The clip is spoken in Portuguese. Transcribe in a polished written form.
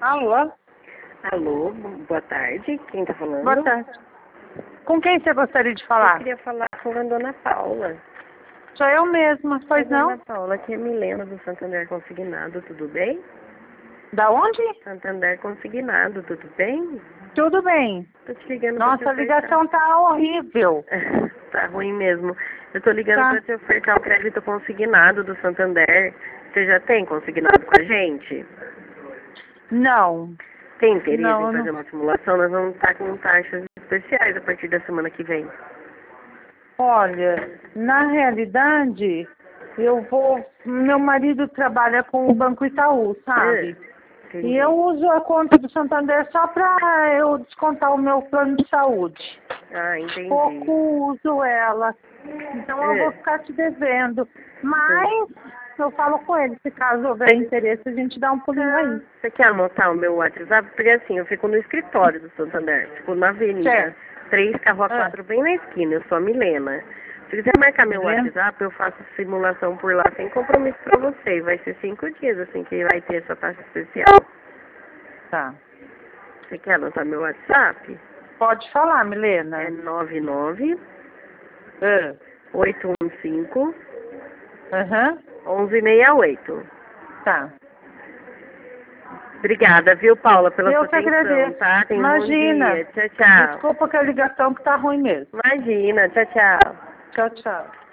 Alô? Alô, boa tarde. Quem tá falando? Boa tarde. Com quem você gostaria de falar? Eu queria falar com a dona Paula. Sou eu mesma, pois não? Dona Paula, aqui é Milena do Santander Consignado, tudo bem? Da onde? Santander Consignado, tudo bem? Tudo bem. Tô te ligando Nossa, pra a te ligação tá horrível. Tá ruim mesmo. Eu tô ligando Tá. pra te ofertar o crédito consignado do Santander. Você já tem consignado com a gente? Não. Tem interesse em Não, fazer não. uma simulação? Nós vamos estar com taxas especiais a partir da semana que vem. Olha, na realidade, meu marido trabalha com o Banco Itaú, sabe? Entendi. E eu uso a conta do Santander só para eu descontar o meu plano de saúde. Ah, entendi. Pouco uso ela. Então eu vou ficar te devendo. Mas eu falo com ele, se caso houver interesse, a gente dá um pulinho aí. Você quer anotar o meu WhatsApp? Porque assim, eu fico no escritório do Santander. Fico na Avenida Certo. 3, Carro 4, bem na esquina. Eu sou a Milena. Se quiser marcar meu Milena? WhatsApp, eu faço simulação por lá sem compromisso pra você. Vai ser 5 dias, assim, que vai ter essa taxa especial. Tá. Você quer anotar meu WhatsApp? Pode falar, Milena. É 99 É. 815 Aham. 1168. Tá. Obrigada, viu, Paula, pela Eu sua que atenção, agradeço. tá? Tenha um bom Imagina. dia. Tchau, tchau. Desculpa que a ligação que tá ruim mesmo. Imagina, tchau, tchau. Tchau, tchau.